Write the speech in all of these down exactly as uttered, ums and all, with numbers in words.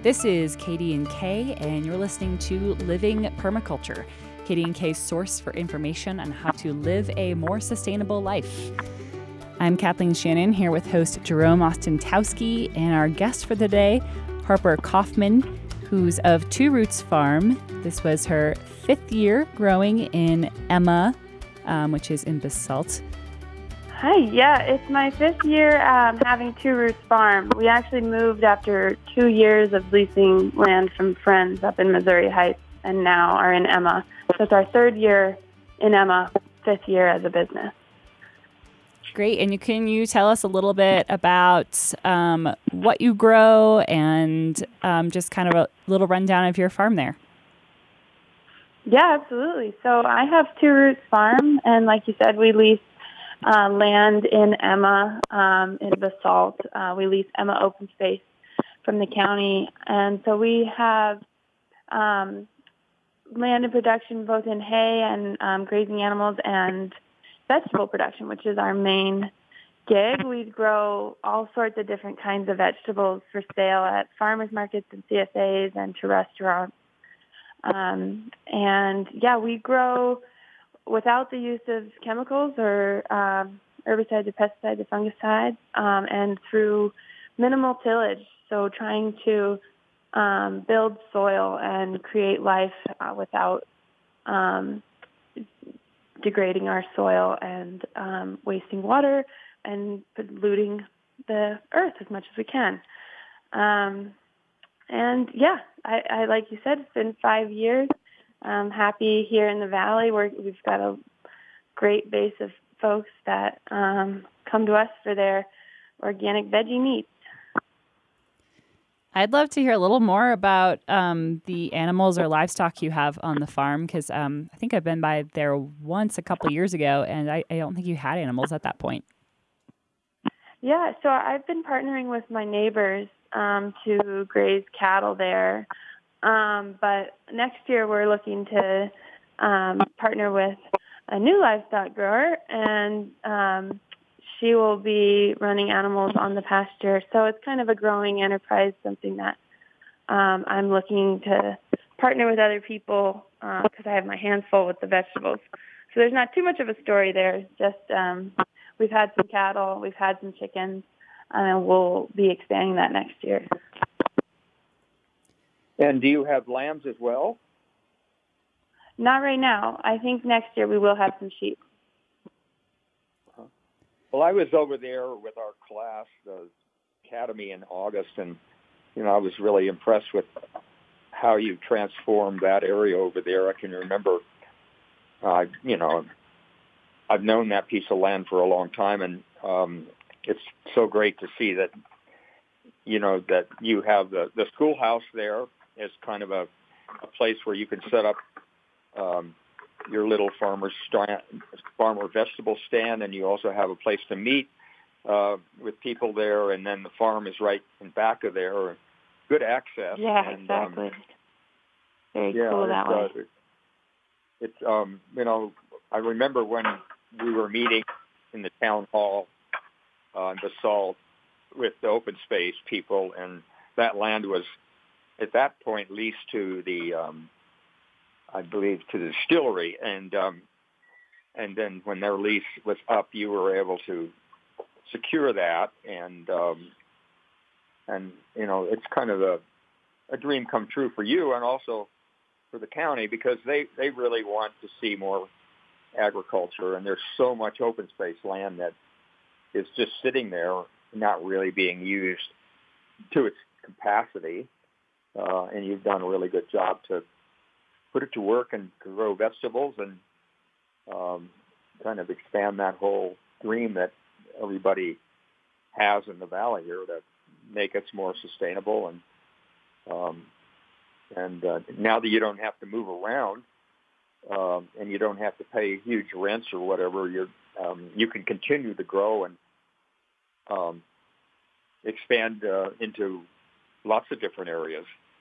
This is Katie and Kay, and you're listening to Living Permaculture, Katie and Kay's source for information on how to live a more sustainable life. I'm Kathleen Shannon, here with host Jerome Ostentowski, and our guest for the day, Harper Kaufman, who's of Two Roots Farm. This was her fifth year growing in Emma, um, which is in Basalt. Hi, yeah, it's my fifth year um, having Two Roots Farm. We actually moved after two years of leasing land from friends up in Missouri Heights and now are in Emma. So it's our third year in Emma, fifth year as a business. Great. And you, can you tell us a little bit about um, what you grow and um, just kind of a little rundown of your farm there? Yeah, absolutely. So I have Two Roots Farm, and like you said, we lease Uh, land in Emma, um, in Basalt. Uh, we lease Emma open space from the county. And so we have um, land in production both in hay and um, grazing animals and vegetable production, which is our main gig. We grow all sorts of different kinds of vegetables for sale at farmers markets and C S As and to restaurants. Um, and yeah, we grow without the use of chemicals or um, herbicides or pesticides or fungicides, um, and through minimal tillage, so trying to um, build soil and create life uh, without um, degrading our soil and um, wasting water and polluting the earth as much as we can. Um, and yeah, I, I like you said, it's been five years. I'm happy here in the Valley. We're, we've got a great base of folks that um, come to us for their organic veggie needs. I'd love to hear a little more about um, the animals or livestock you have on the farm, because um, I think I've been by there once a couple years ago, and I, I don't think you had animals at that point. Yeah, so I've been partnering with my neighbors um, to graze cattle there. Um, but next year we're looking to um, partner with a new livestock grower, and um, she will be running animals on the pasture. So it's kind of a growing enterprise, something that um, I'm looking to partner with other people because uh, I have my hands full with the vegetables. So there's not too much of a story there. Just um, we've had some cattle, we've had some chickens, and we'll be expanding that next year. And do you have lambs as well? Not right now. I think next year we will have some sheep. Well, I was over there with our class, the academy, in August, and you know I was really impressed with how you transformed that area over there. I can remember, uh, you know, I've known that piece of land for a long time, and um, it's so great to see that, you know, that you have the, the schoolhouse there as kind of a, a place where you can set up um, your little farmer stand, farmer vegetable stand, and you also have a place to meet uh, with people there, and then the farm is right in back of there. Good access. Yeah, and, exactly. Um, Very yeah, cool that way. Uh, it's, um, you know, I remember when we were meeting in the town hall uh, in Basalt with the open space people, and that land was at that point leased to the, um, I believe, to the distillery, and um, and then when their lease was up, you were able to secure that, and um, and you know, it's kind of a, a dream come true for you, and also for the county, because they, they really want to see more agriculture, and there's so much open space land that is just sitting there, not really being used to its capacity. Uh, and you've done a really good job to put it to work and grow vegetables and um, kind of expand that whole dream that everybody has in the valley here to make us more sustainable. And um, and uh, now that you don't have to move around um, and you don't have to pay huge rents or whatever, you're um, you can continue to grow and um, expand uh, into lots of different areas.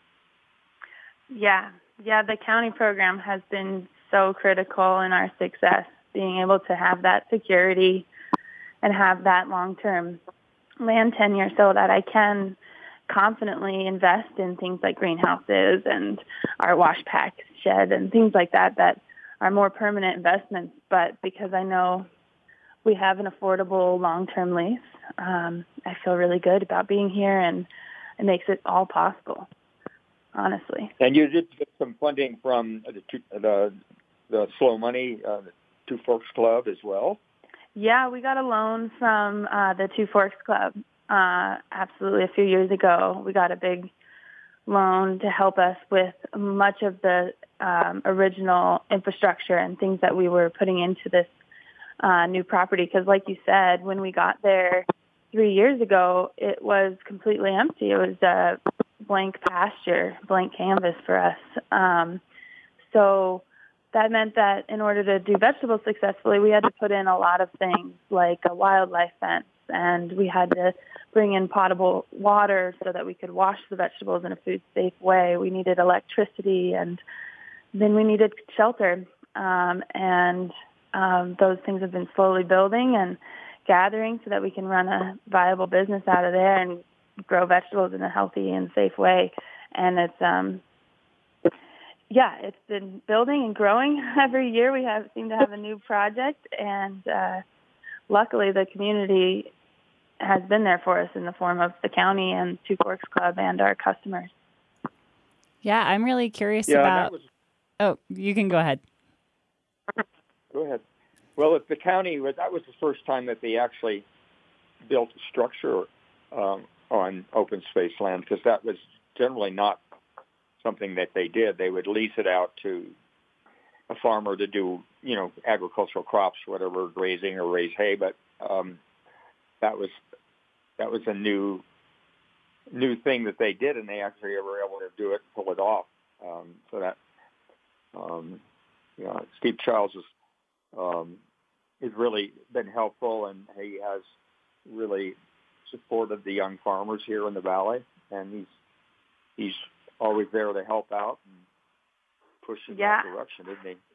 Yeah, yeah, the county program has been so critical in our success, being able to have that security and have that long-term land tenure so that I can confidently invest in things like greenhouses and our wash pack shed and things like that that are more permanent investments. But because I know we have an affordable long-term lease, um, I feel really good about being here, and it makes it all possible, honestly. And you did get some funding from the the, the Slow Money, uh, the Two Forks Club as well? Yeah, we got a loan from uh, the Two Forks Club. Uh, absolutely, a few years ago, we got a big loan to help us with much of the um, original infrastructure and things that we were putting into this uh, new property. Because like you said, when we got there three years ago, it was completely empty. It was a blank pasture, blank canvas for us. Um, so that meant that in order to do vegetables successfully, we had to put in a lot of things like a wildlife fence, and we had to bring in potable water so that we could wash the vegetables in a food-safe way. We needed electricity, and then we needed shelter. Um, and um, those things have been slowly building and gathering so that we can run a viable business out of there and grow vegetables in a healthy and safe way. And it's, um, yeah, it's been building and growing every year. We have seem to have a new project, and uh, luckily the community has been there for us in the form of the county and Two Forks Club and our customers. Yeah, I'm really curious yeah, about... Was... Oh, you can go ahead. Go ahead. Well, if the county, was that was the first time that they actually built a structure um, on open space land, because that was generally not something that they did. They would lease it out to a farmer to do, you know, agricultural crops, whatever, grazing or raise hay. But um, that was that was a new new thing that they did, and they actually were able to do it, pull it off. Um, so that, um, you know, Steve Charles is um, has really been helpful, and he has really supported the young farmers here in the valley, and he's he's always there to help out and push in yeah. that direction, isn't he?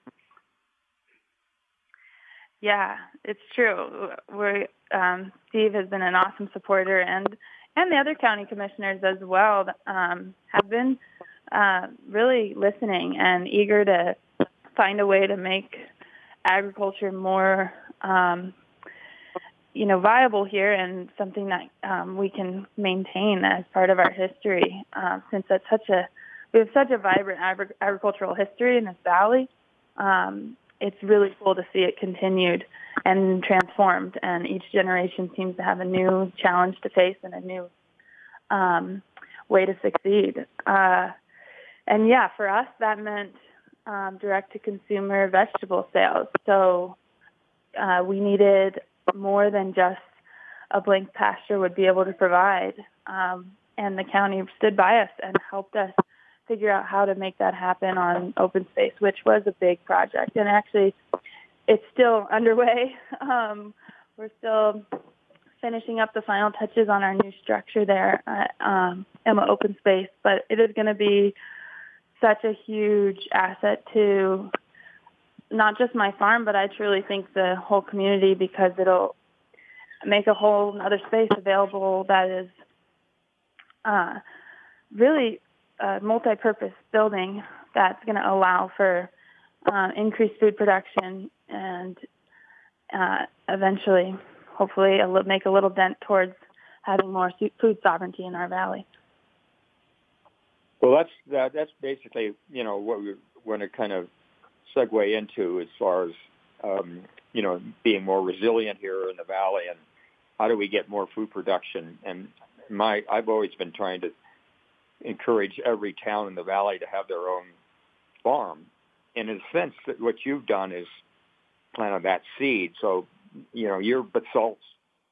Yeah, it's true. We're, um, Steve has been an awesome supporter, and, and the other county commissioners as well um, have been uh, really listening and eager to find a way to make agriculture more, um, you know, viable here, and something that um, we can maintain as part of our history. Uh, since that's such a, we have such a vibrant agri- agricultural history in this valley. Um, it's really cool to see it continued and transformed, and each generation seems to have a new challenge to face and a new um, way to succeed. Uh, and yeah, for us, that meant um, direct-to-consumer vegetable sales. So uh, we needed more than just a blank pasture would be able to provide. Um, and the county stood by us and helped us figure out how to make that happen on open space, which was a big project. And actually, it's still underway. Um, we're still finishing up the final touches on our new structure there at um, Emma Open Space, but it is going to be such a huge asset to not just my farm, but I truly think the whole community, because it'll make a whole other space available that is uh, really a multi-purpose building that's going to allow for uh, increased food production and uh, eventually, hopefully, a li- make a little dent towards having more su- food sovereignty in our valley. Well, that's that, that's basically, you know, what we want to kind of segue into as far as, um, you know, being more resilient here in the valley, and how do we get more food production. And my I've always been trying to encourage every town in the valley to have their own farm. And in a sense, that what you've done is planted that seed. So, you know, your Basalt's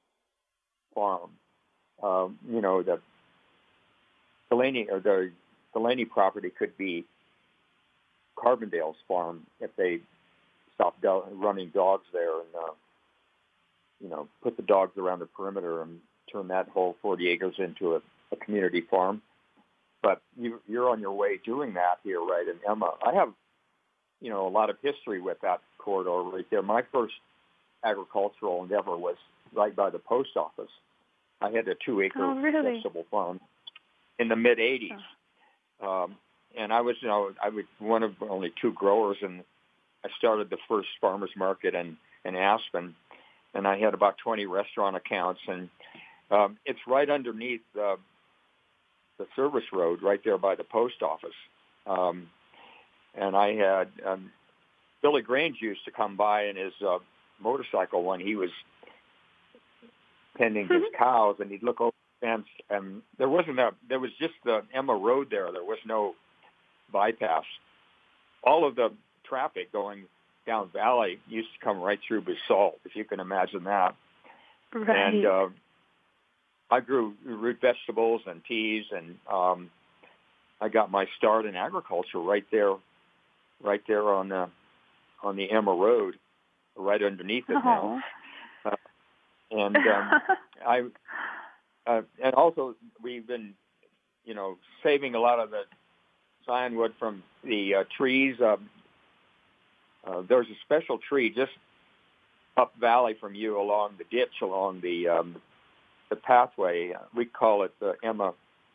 farm, um, you know, the Delaney or the Delaney property could be Carbondale's farm if they stop do- running dogs there and, uh, you know, put the dogs around the perimeter and turn that whole forty acres into a, a community farm. But you, you're on your way doing that here, right, in Emma. I have, you know, a lot of history with that corridor right there. My first agricultural endeavor was right by the post office. I had a two-acre oh, really? vegetable farm. in the mid eighties. Um, and I was, you know, I was one of only two growers, and I started the first farmers market in, in Aspen, and I had about twenty restaurant accounts, and um, it's right underneath uh, the service road, right there by the post office. Um, and I had um, Billy Grange used to come by in his uh, motorcycle when he was tending his cows, and he'd look over the fence, and there wasn't a, there was just the Emma Road there. There was no bypass. All of the traffic going down valley used to come right through Basalt, if you can imagine that. Right. And uh, I grew root vegetables and peas, and um, I got my start in agriculture right there, right there on the on the Emma Road, right underneath it now. Uh, and um, I, uh, and also we've been, you know, saving a lot of the scion from the uh, trees. Uh, uh, there's a special tree just up valley from you, along the ditch, along the um, the pathway. We call it the Emma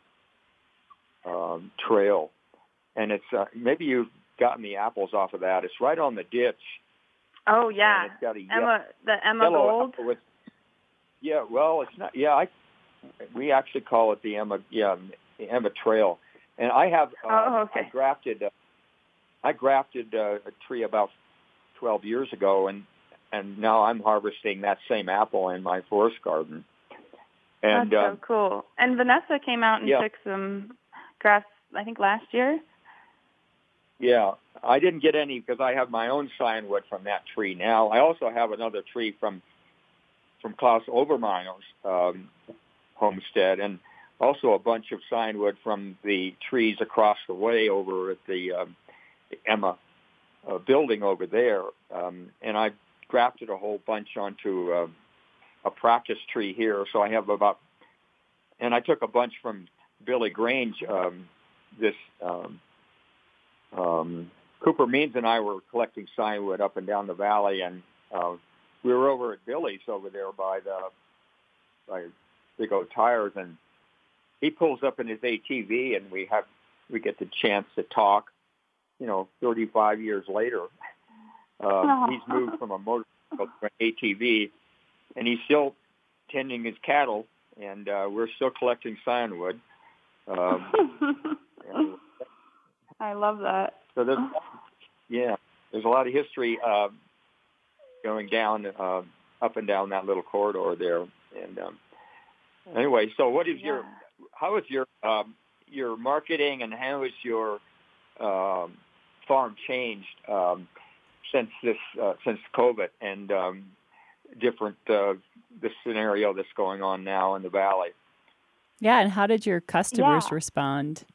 um, Trail, and it's uh, maybe you've gotten the apples off of that. It's right on the ditch. Oh yeah, and it's got a Emma, ye- the Emma yellow Gold. apple with, yeah, well, it's not. Yeah, I we actually call it the Emma. Yeah, the Emma Trail, and I have. Uh, oh, okay. I grafted. Uh, I grafted uh, a tree about twelve years ago, and and now I'm harvesting that same apple in my forest garden. And, That's so uh, cool. And Vanessa came out and yeah. took some grafts, I think, last year. Yeah, I didn't get any because I have my own scion from that tree now. I also have another tree from from Klaus Obermeyer's um, homestead, and also a bunch of scion from the trees across the way over at the, um, the Emma uh, building over there. Um, and I grafted a whole bunch onto uh, a practice tree here, so I have about, and I took a bunch from Billy Grange, um, this, um, um, Cooper Means and I were collecting scion up and down the valley, and uh, we were over at Billy's over there by the, by Big O Tires, and he pulls up in his A T V, and we have, we get the chance to talk, you know, thirty-five years later. Uh, he's moved from a motorcycle to an A T V, and he's still tending his cattle, and uh, we're still collecting scion. Um, I love that. So there's, yeah, there's a lot of history uh, going down, uh, up and down that little corridor there. And um, anyway, so what is yeah. your, how is your um, your marketing, and how is your um, farm changed um, since this uh, since COVID and um, different uh, the scenario that's going on now in the valley? Yeah, and how did your customers Yeah. respond?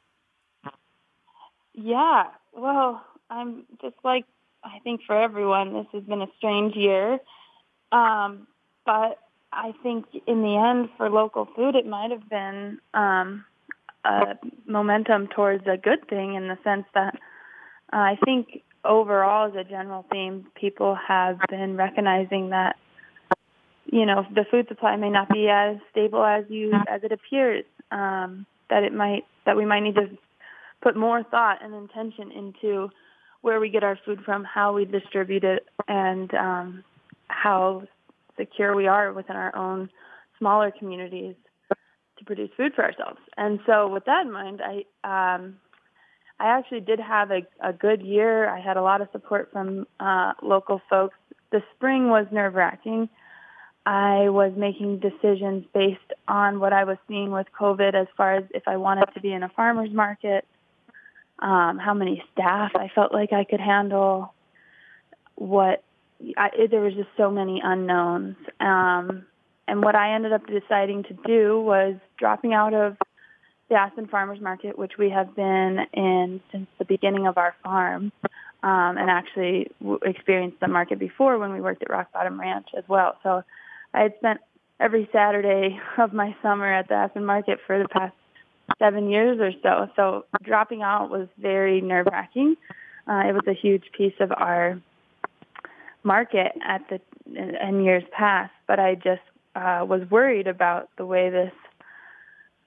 Yeah, well, I'm just like, I think for everyone, this has been a strange year. Um, but I think in the end, for local food, it might have been um, a momentum towards a good thing, in the sense that uh, I think overall, as a general theme, people have been recognizing that, you know, the food supply may not be as stable as you as it appears. Um, that it might that we might need to put more thought and intention into where we get our food from, how we distribute it, and um, how secure we are within our own smaller communities to produce food for ourselves. And so with that in mind, I um, I actually did have a, a good year. I had a lot of support from uh, local folks. The spring was nerve-wracking. I was making decisions based on what I was seeing with COVID, as far as if I wanted to be in a farmer's market, um, how many staff I felt like I could handle, what I, there was just so many unknowns. Um, and what I ended up deciding to do was dropping out of the Aspen Farmers Market, which we have been in since the beginning of our farm, um, and actually w- experienced the market before when we worked at Rock Bottom Ranch as well. So I had spent every Saturday of my summer at the Aspen Market for the past seven years or so. So dropping out was very nerve-wracking. Uh, it was a huge piece of our market at the in years past, but I just uh, was worried about the way this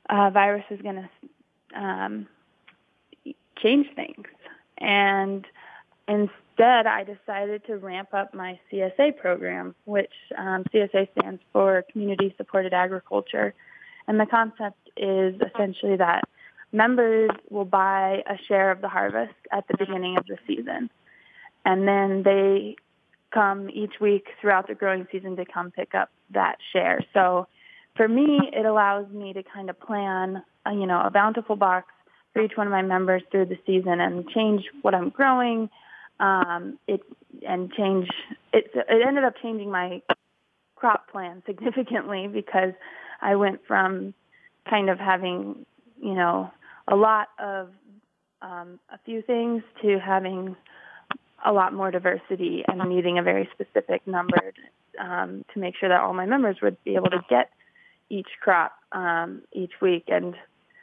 uh, virus was going to um, change things. And instead, I decided to ramp up my C S A program, which um, C S A stands for Community Supported Agriculture. And the concept is essentially that members will buy a share of the harvest at the beginning of the season. And then they come each week throughout the growing season to come pick up that share. So for me, it allows me to kind of plan, a, you know, a bountiful box for each one of my members through the season and change what I'm growing. Um, it and change it. It ended up changing my crop plan significantly because I went from kind of having, you know, a lot of um, a few things to having a lot more diversity and needing a very specific number um, to make sure that all my members would be able to get each crop um, each week. And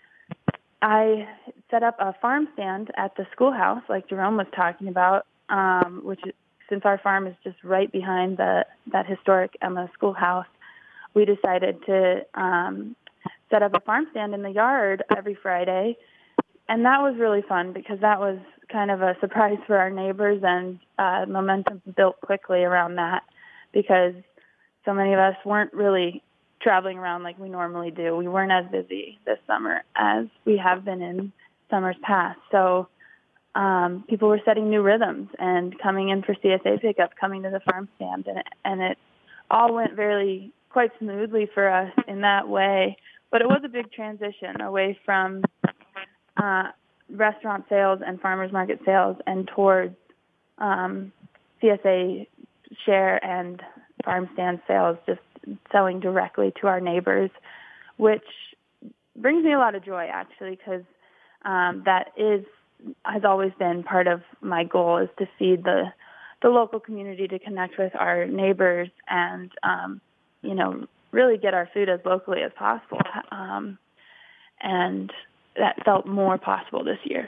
I set up a farm stand at the schoolhouse, like Jerome was talking about, um, which is, since our farm is just right behind the that historic Emma schoolhouse, we decided to um, set up a farm stand in the yard every Friday. And that was really fun because that was kind of a surprise for our neighbors, and uh, momentum built quickly around that because so many of us weren't really traveling around like we normally do. We weren't as busy this summer as we have been in summers past. So um, people were setting new rhythms and coming in for C S A pickup, coming to the farm stand, and it, and it all went very quite smoothly for us in that way. But it was a big transition away from uh, restaurant sales and farmers market sales and towards um, C S A share and farm stand sales, just selling directly to our neighbors, which brings me a lot of joy, actually, because um, that is has always been part of my goal, is to feed the the local community, to connect with our neighbors, and um, you know, really get our food as locally as possible. Um, and that felt more possible this year.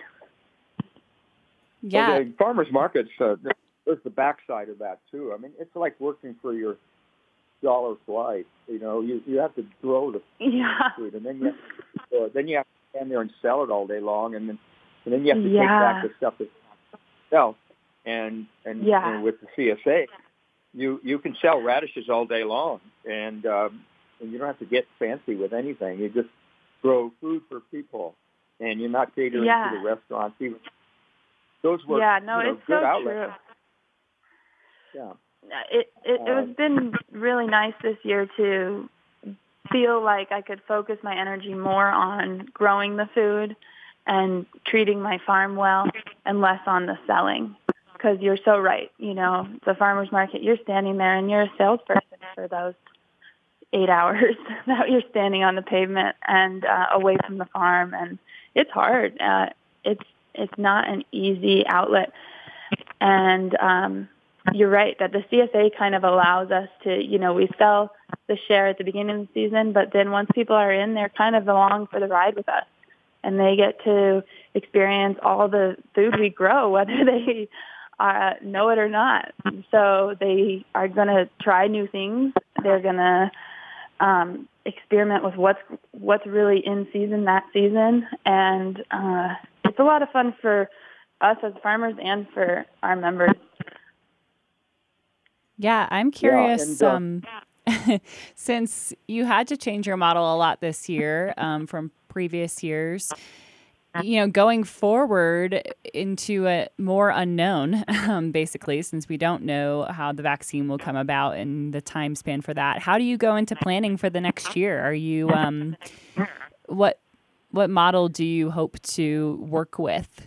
Yeah, well, the farmers markets, uh, there's the backside of that too. I mean, it's like working for your dollar flight. You know, you you have to grow the yeah. food, and then you have to, uh, then you have to stand there and sell it all day long, and then and then you have to yeah. take back the stuff that's not sell. And and, yeah. and with the C S A, you you can sell radishes all day long, and um, and you don't have to get fancy with anything. You just grow food for people, and you're not catering yeah. to the restaurants. Even those were yeah, no, you know, it's good so outlets. true. Yeah. It it, it has been really nice this year to feel like I could focus my energy more on growing the food and treating my farm well, and less on the selling. Because you're so right, you know, the farmer's market, you're standing there and you're a salesperson for those eight hours that you're standing on the pavement and uh, away from the farm, and it's hard. Uh, it's it's not an easy outlet, and um, you're right that the C S A kind of allows us to, you know, we sell the share at the beginning of the season, but then once people are in, they're kind of along for the ride with us, and they get to experience all the food we grow, whether they uh, know it or not. So they are going to try new things. They're going to um, experiment with what's what's really in season that season, and uh, it's a lot of fun for us as farmers and for our members. Yeah, I'm curious, yeah, and, uh, um, since you had to change your model a lot this year um, from previous years, you know, going forward into a more unknown, um, basically, since we don't know how the vaccine will come about and the time span for that, how do you go into planning for the next year? Are you, um, what, what model do you hope to work with?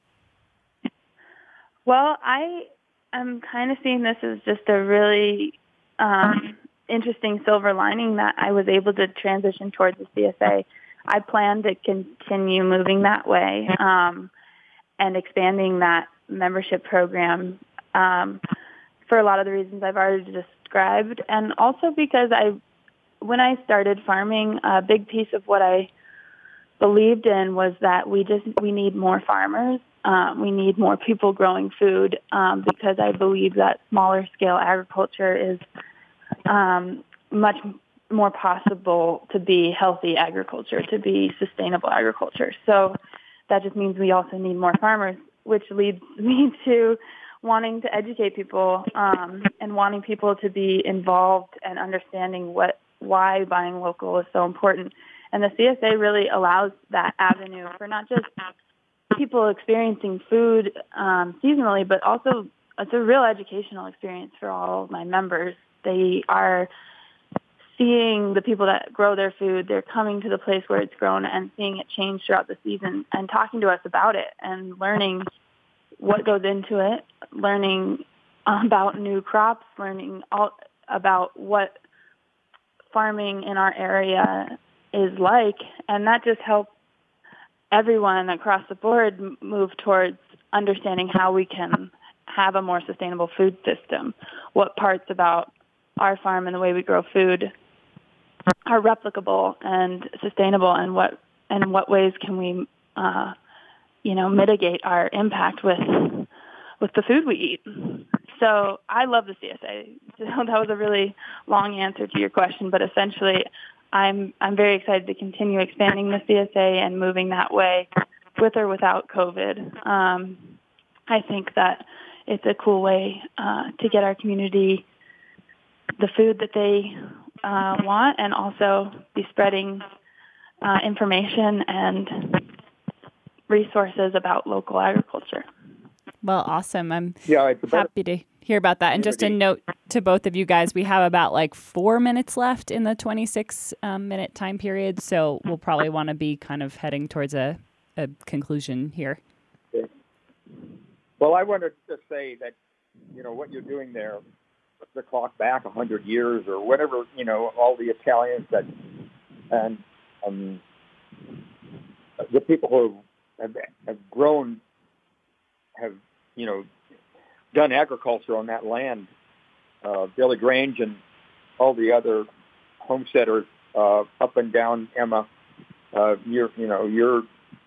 Well, I am kind of seeing this as just a really um, interesting silver lining that I was able to transition towards the C S A. I plan to continue moving that way um, and expanding that membership program um, for a lot of the reasons I've already described, and also because I, when I started farming, a big piece of what I believed in was that we just we need more farmers. Um, we need more people growing food um, because I believe that smaller scale agriculture is um, much more possible to be healthy agriculture, to be sustainable agriculture. So that just means we also need more farmers, which leads me to wanting to educate people um, and wanting people to be involved and understanding what why buying local is so important. And the C S A really allows that avenue for not just people experiencing food um, seasonally, but also it's a real educational experience for all of my members. They are seeing the people that grow their food. They're coming to the place where it's grown and seeing it change throughout the season and talking to us about it and learning what goes into it, learning about new crops, learning all about what farming in our area is like. And that just helps everyone across the board move towards understanding how we can have a more sustainable food system, what parts about our farm and the way we grow food are replicable and sustainable, and what and what ways can we, uh, you know, mitigate our impact with with the food we eat. So I love the C S A. So that was a really long answer to your question, but essentially, I'm I'm very excited to continue expanding the C S A and moving that way, with or without COVID. Um, I think that it's a cool way uh, to get our community the food that they uh, want, and also be spreading uh, information and resources about local agriculture. Well, awesome. I'm yeah, it's happy to hear about that. And just a note to both of you guys, we have about like four minutes left in the twenty-six um, minute time period. So we'll probably want to be kind of heading towards a, a conclusion here. Okay. Well, I wanted to say that, you know, what you're doing there, put the clock back a hundred years or whatever, you know, all the Italians that, and um, the people who have, have grown, have, you know, done agriculture on that land, uh, Billy Grange and all the other homesteaders uh, up and down Emma, uh, you're, you know, you're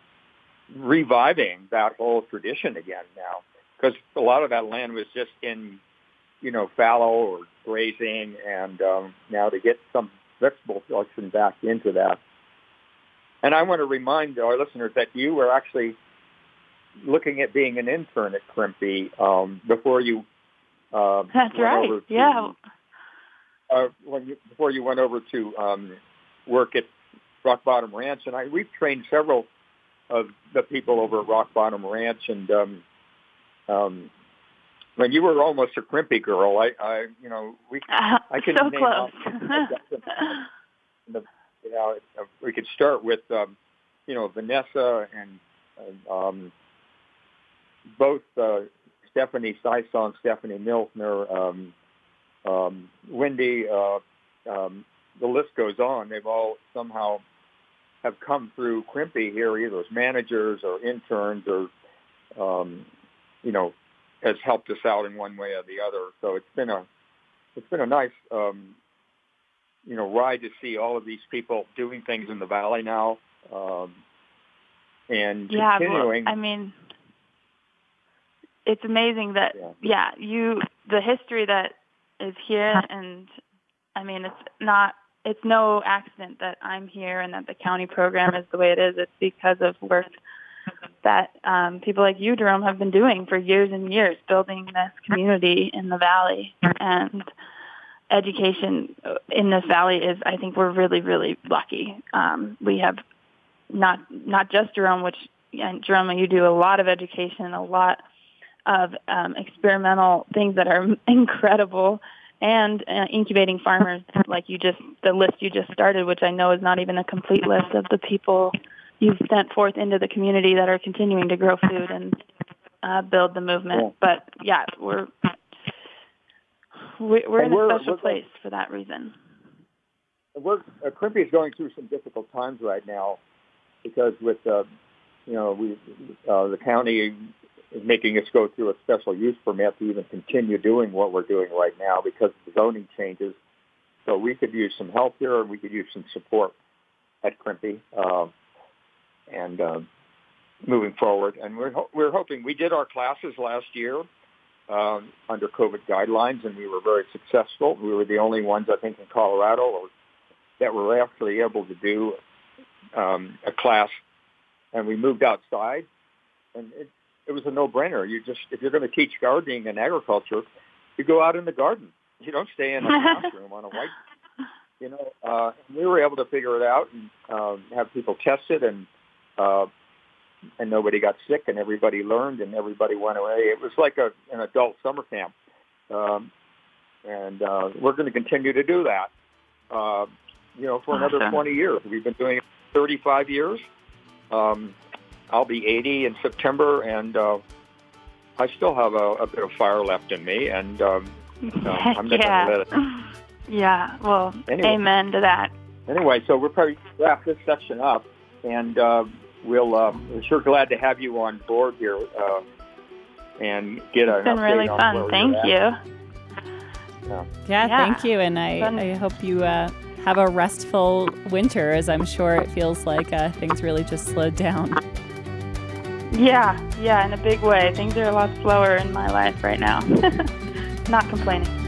reviving that whole tradition again now, because a lot of that land was just in, you know, fallow or grazing, and um, now to get some vegetable production back into that. And I want to remind our listeners that you were actually looking at being an intern at Crimpy um, before you. Uh, That's went right. over to, yeah. Uh, when you, before you went over to um, work at Rock Bottom Ranch, and I we've trained several of the people over at Rock Bottom Ranch, and um, um, when you were almost a Crimpy girl, I, I you know, we Uh, I can so name close. off, the, you know, we could start with um, you know, Vanessa and. and um, both uh, Stephanie Sison, Stephanie Milfner, um, um, Wendy, uh, um, the list goes on. They've all somehow have come through Crimpy here, either as managers or interns, or um, you know, has helped us out in one way or the other. So it's been a it's been a nice um, you know, ride to see all of these people doing things in the valley now, um, and yeah, continuing. Well, I mean. It's amazing that, yeah. yeah, you, the history that is here, and I mean, it's not, it's no accident that I'm here and that the county program is the way it is. It's because of work that um, people like you, Jerome, have been doing for years and years, building this community in the valley. And education in this valley is, I think we're really, really lucky. Um, we have not, not just Jerome, which, and Jerome, you do a lot of education, a lot of um, experimental things that are incredible, and uh, incubating farmers like you just, the list you just started, which I know is not even a complete list of the people you've sent forth into the community that are continuing to grow food and uh, build the movement. Yeah. But yeah, we're we're in we're, a special we're place going, for that reason. We're uh, Crimpy is going through some difficult times right now, because with uh, you know we uh, the county is making us go through a special use permit to even continue doing what we're doing right now because of the zoning changes. So we could use some help here, and we could use some support at Crimpy, uh, and uh, moving forward. And we're ho- we're hoping, we did our classes last year um, under COVID guidelines, and we were very successful. We were the only ones, I think, in Colorado or that were actually able to do um, a class, and we moved outside, and it, it was a no-brainer. You just, if you're going to teach gardening and agriculture, you go out in the garden. You don't stay in a classroom on a white. You know, uh, we were able to figure it out and uh, have people test it, and uh, and nobody got sick, and everybody learned, and everybody went away. It was like a, an adult summer camp, um, and uh, we're going to continue to do that. Uh, you know, for another awesome. twenty years. We've been doing it for thirty-five years. Um, I'll be eighty in September, and uh, I still have a, a bit of fire left in me, and um, uh, I'm not yeah. going to let it. Yeah, well, anyway, amen to that. Anyway, so we'll probably wrap this section up, and uh, we'll, uh, we're sure glad to have you on board here uh, and get an It's been update really on fun. where Thank you're you. at. Yeah, Yeah. thank you. And I, Fun. I hope you uh, have a restful winter, as I'm sure it feels like uh, things really just slowed down. Yeah, yeah, in a big way. Things are a lot slower in my life right now. Not complaining.